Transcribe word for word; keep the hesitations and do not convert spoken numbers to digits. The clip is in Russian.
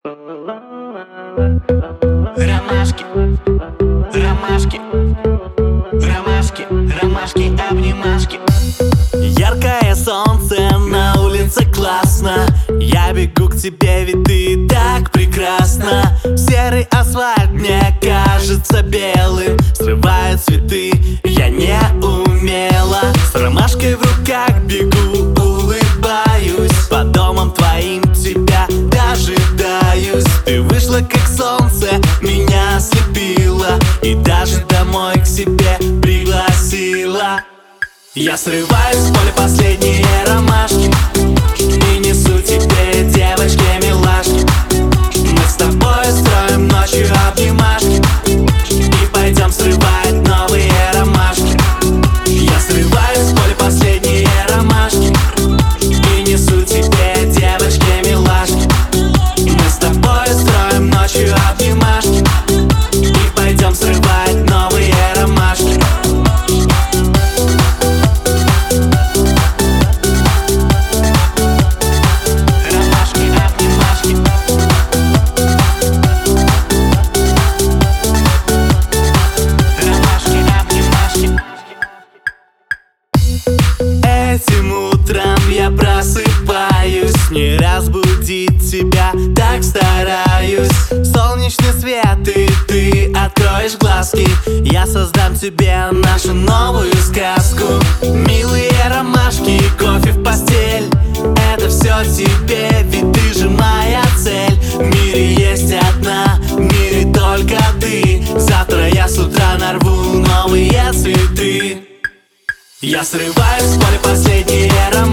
Ромашки, ромашки, ромашки, ромашки, обнимашки. Яркое солнце, на улице классно. Я бегу к тебе, ведь ты так прекрасна. Серый асфальт мне кажется белым. Срываю цветы, я не умела. С ромашкой в руках бегу, улыбаюсь. По домам твоим тебя дожидаюсь. Ты вышла как солнце, меня ослепила и даже домой к себе пригласила. Я срываюсь с поля последние ромашки и несу тебе, девочки, милашки. Мы с тобой строим ночью обнимашки и пойдем срывать новые ромашки. Я срываюсь с поля последние ромашки и несу тебе, девочки, милашки. Мы с тобой строим ночью обнимашки и пойдем срывать новые ромашки. Этим утром я просыпаюсь, не разбудить тебя так стараюсь. Солнечный свет, и ты откроешь глазки. Я создам тебе нашу новую сказку. Милые ромашки, кофе в постель. Это все тебе, ведь ты же моя цель. В мире есть одна, в мире только ты. Завтра я с утра нарву новые цветы. Я срываюсь с поля последние ромашки